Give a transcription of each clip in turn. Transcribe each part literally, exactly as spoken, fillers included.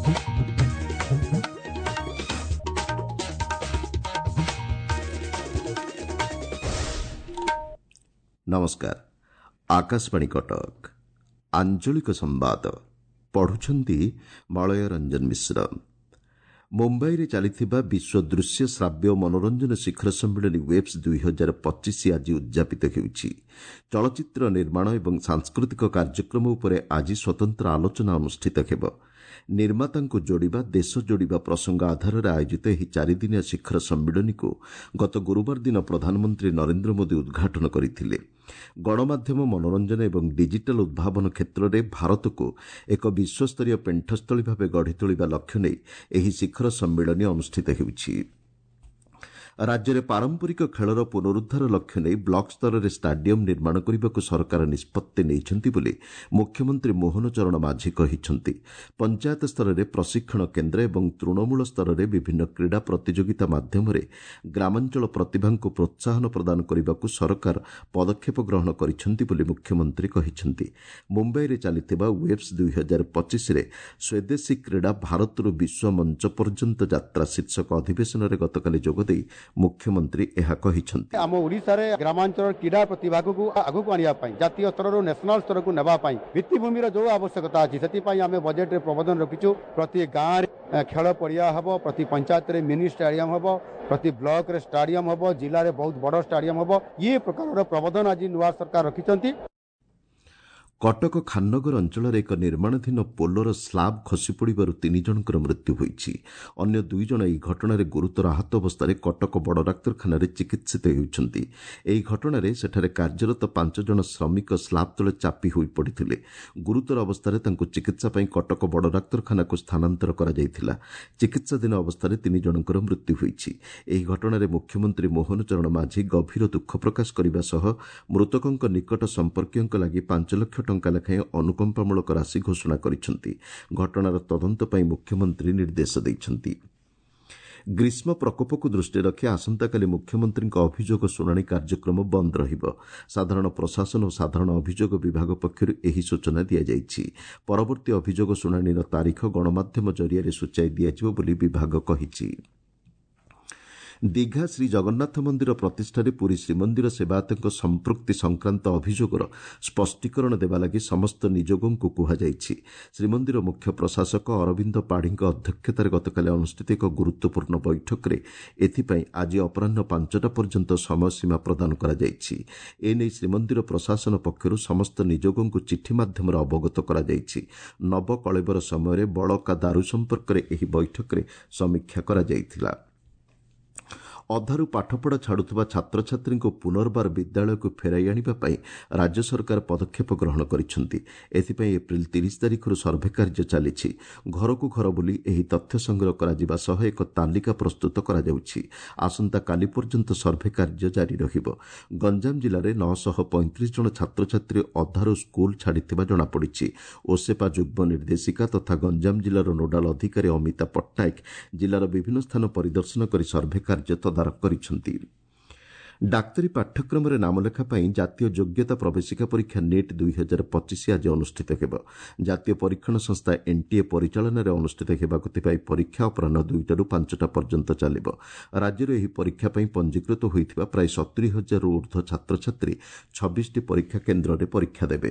नमस्कार। आकाशवाणी कटक आंचलिक संवाद पढ़ुछंती मलय रंजन मिश्र। मुंबई रे चलिथिबा विश्व दृश्य श्राव्य मनोरंजन शिखर सम्मेलन वेब्स दुई हजार पच्चीस आज उद्यापित होउछि। चलचित्र निर्माण एवं सांस्कृतिक कार्यक्रम उपरे आज स्वतंत्र आलोचना अनुष्ठित हेब। निर्मातांकु जोड़िबा देश जोड़िबा प्रसंग आधार आयोजित एही चारिदिनिया शिखर सम्मेलन को गत गुरुवार दिन प्रधानमंत्री नरेंद्र मोदी उद्घाटन करथिले। गणमाध्यम मनोरंजन एवं डिजिटल उद्भावन क्षेत्र में भारत को एक विश्वस्तरीय पेंठस्थली भाव गढ़ी तोलिबा लक्ष्य नहीं एही शिखर सम्मेलन अनुष्ठित हेउछि। राज्य में पारंपरिक खेलर पुनरुद्धार लक्ष्य नहीं ब्लॉक स्तर में स्टाडियम निर्माण करने को सरकार निष्पत्ति नैछंती बोली मुख्यमंत्री मोहन चरण माझी कहिछंती। पंचायत स्तर में प्रशिक्षण केन्द्र एवं तृणमूल स्तर में विभिन्न क्रीड़ा प्रतियोगिता माध्यम ग्रामांचल प्रतिभा को प्रोत्साहन प्रदान करने को सरकार पदक्षेप ग्रहण करिछंती बोली मुख्यमंत्री कहिछंती। मुंबई रे चलिथिबा वेब्स दुई हजार पच्चीस रे स्वदेशी क्रीड़ा भारतरू विश्व मंच पर्यंत यात्रा शीर्षक अधिवेशन में गतकाली जोगदे मुख्यमंत्री एहा कहिछंती। आम ओडिसा रे ग्रामांचल क्रीड़ा प्रतिभा को आगु को आनिया पई जातीय स्तर रो नेशनल स्तर को नेबा पई भित्तिभूमि रो जो आवश्यकता अछि सेति पई आमे बजेट रे प्रबंधन रखिछु। प्रति गां रे खेल पड़िया हबो, प्रति पंचायत रे मिनी स्टेडियम हबो, प्रति ब्लॉक रे स्टेडियम हबो, जिला रे बहुत बड़ स्टेडियम हबो। ये प्रकार रो प्रबंधन आज नुआ सरकार रखिछंती। कटक खाननगर अंचल एक निर्माणाधीन पोलर स्लाब खसी पड़ू तीन जनकर मृत्यु होइछि। अन्य दुई जन ଏହି ଘଟଣାରେ ଗୁରୁତର ଆହତ ଅବସ୍ଥାରେ କଟକ ବଡ଼ ଡାକ୍ତରଖାନାରେ ଚିକିତ୍ସିତ ହେଉଛନ୍ତି। ଏହି ଘଟଣାରେ ସେଠାରେ କାର୍ଯ୍ୟରତ ପାଞ୍ଚ ଜଣ ଶ୍ରମିକ ସ୍ଲାବ ତଳେ ଚାପି ହୋଇ ପଡ଼ିଥିଲେ। ଗୁରୁତର ଅବସ୍ଥାରେ ତାଙ୍କୁ ଚିକିତ୍ସା ପାଇଁ କଟକ ବଡ଼ ଡାକ୍ତରଖାନାକୁ ସ୍ଥାନାନ୍ତର କରାଯାଇଥିଲା। ଚିକିତ୍ସାଧୀନ ଅବସ୍ଥାରେ ତିନି ଜଣଙ୍କର ମୃତ୍ୟୁ ହୋଇଛି। ଏହି ଘଟଣାରେ ମୁଖ୍ୟମନ୍ତ୍ରୀ ମୋହନ ଚରଣ ମାଝୀ ଗଭୀର ଦୁଃଖ ପ୍ରକାଶ କରିବା ସହ ମୃତକଙ୍କ ନିକଟ ସମ୍ପର୍କୀୟଙ୍କ ଲାଗି ପାଞ୍ଚ ଲକ୍ଷ ଟଙ୍କା ଲେଖାଏଁ ଅନୁକମ୍ପାମୂଳକ ରାଶି ଘୋଷଣା କରିଛନ୍ତି। ଘଟଣାର ତଦନ୍ତ ପାଇଁ ମୁଖ୍ୟମନ୍ତ୍ରୀ ନିର୍ଦ୍ଦେଶ ଦେଇଛନ୍ତି। ଗ୍ରୀଷ୍ମ ପ୍ରକୋପକୁ ଦୃଷ୍ଟିରେ ରଖି ଆସନ୍ତାକାଲି ମୁଖ୍ୟମନ୍ତ୍ରୀଙ୍କ ଅଭିଯୋଗ ଶୁଣାଣି କାର୍ଯ୍ୟକ୍ରମ ବନ୍ଦ ରହିବ। ସାଧାରଣ ପ୍ରଶାସନ ଓ ସାଧାରଣ ଅଭିଯୋଗ ବିଭାଗ ପକ୍ଷରୁ ଏହି ସୂଚନା ଦିଆଯାଇଛି। ପରବର୍ତ୍ତୀ ଅଭିଯୋଗ ଶୁଣାଣିର ତାରିଖ ଗଣମାଧ୍ୟମ ଜରିଆରେ ସୂଚାଇ ଦିଆଯିବ ବୋଲି ବିଭାଗ କହିଛି। दीघा श्री जगन्नाथ मंदिर प्रतिष्ठारे पुरी श्रीमंदिर सेवायतों संपृक्ति संक्रांत अभियोगर स्पष्टीकरण देवा लगी समस्त नियोगों को कुहाଯାଇଛି। श्रीमंदिर मुख्य प्रशासक अरविंद पाढ़ी अध्यक्षतार गतकाली अनुष्ठित एक गुरुत्वपूर्ण बैठक में एथिपाई आज अपराह्न पांचटा पर्यंत समयसीमा प्रदान कराଯାଇଛି। एने श्रीमंदिर प्रशासन पक्षर समस्त नियोगों को चिठी माध्यम अवगत कराଯାଇଛି। नव कलेबर समय बड़का दारू संपर्क में यह बैठक में समीक्षा कराଯାଇଥିଲା। अधारू पाठपढ़ा छाड़ुवा छात्र छात्री को पुनर्बार विद्यालय को फेराई आने राज्य सरकार पदक्षेप ग्रहण करिसेंति। एथिपाई एप्रिल तीस तारिख सर्भे कार्य चली घर को घर बुली एही तथ्य संग्रह करा सह एक तालिका प्रस्तुत करा जाउछि। आसंता काली पर्यंत सर्भे कार्य जारी रहिबो। गंजाम जिले में नौ सौ पैंतीस जन छात्र छात्री अधारू स्कूल छाड़िथिबा जणा पड़िछि। ओसेपा युग्म निर्देशिका तथा गंजाम जिलार नोडाल अधिकारी अमिता पट्टनायक जिलार विभिन्न स्थान परिदर्शन कर सर्भे कार्य तदारख करिसेंति। डाक्तरी पाठ्यक्रम नामलेखा जातीय योग्यता प्रवेशिका परीक्षा नेट दुई हजार पच्चीस आज अनुष्ठित हेब। जातीय परीक्षण संस्था एनटीए परिचालन में अनुष्ठित हेबाकु थिबा परीक्षा अपराह्न दुईटारू पांचटा पर्यंत चलिब। राज्य में परीक्षा पंजीकृत होइथिबा प्राय सत्तरी हजार ऊर्ध्व छात्र छात्री छब्बीस टी परीक्षा केन्द्र में परीक्षा देबे।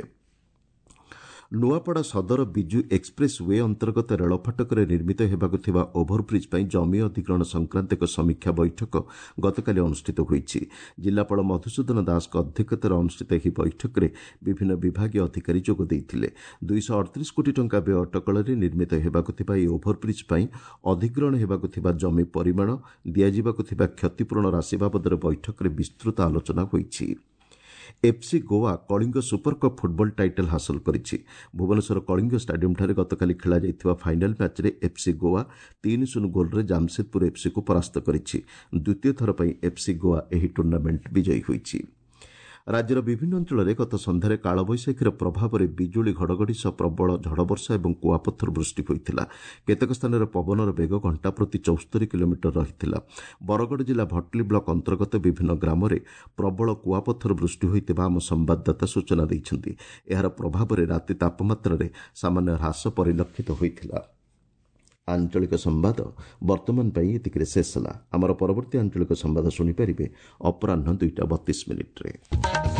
नुआपड़ा सदर बिजु एक्सप्रेस वे अंतर्गत रेलफाटक निर्मित हेबाकु थिबा ओभरब्रिज पर जमी अधिग्रहण संक्रांत एक समीक्षा बैठक गतकाली अनुष्ठित होईछि। जिलापाल मधुसूदन दास अध्यक्षतार अनुष्ठित ଏହି बैठक में विभिन्न विभागीय अधिकारी जोग देइथिले। दुई सौ अड़तीस कोटी टंका व्यय अटकल निर्मित हेबाकु थिबा ଏହି ओभरब्रिज पर अधिग्रहण हेबाकु थिबा जमी परिमाण दियाजिबाकु थिबा क्षतिपूरण राशि बाबदରେ बैठक में विस्तृत आलोचना होईछि। FC Goa Kalinga super cup football title हासिल करिछि। भुवनेश्वर कलिंग स्टाडियम ठारे गतकाली खेला जाइथिबा फाइनाल मैच रे एफसी गोवा तीन शून्य गोल रे जामशेदपुर एफसी को परास्त करिछि। द्वितीय थर पई एफसी गोवा एही टूर्नामेंट विजयी होइछि। राज्यर विभिन्न अंचल में गत सन्धार कालबैशाखीर प्रभाव में बिजुली घड़घड़ी सह प्रबल झड़ वर्षा और कुआपत्थर वृष्टि होता। केतेक स्थान में पवनर बेग घंटा प्रति चौस्तरी किलोमीटर रही। बरगड़ जिला भटली ब्लॉक अंतर्गत विभिन्न ग्राम में प्रबल कुआपत्थर वृष्टि होता आम संवाददाता सूचना देइछन्ति। एहार प्रभाव में राति तापमात्रा सामान्य ह्रास परिलक्षित होता। ଆଞ୍ଚଳିକ ସମ୍ବାଦ ବର୍ତ୍ତମାନ ପାଇଁ ଏତିକିରେ ଶେଷ ହେଲା। ଆମର ପରବର୍ତ୍ତୀ ଆଞ୍ଚଳିକ ସମ୍ବାଦ ଶୁଣିପାରିବେ ଅପରାହ୍ନ ଦୁଇଟା ବତିଶ ମିନିଟ୍ରେ।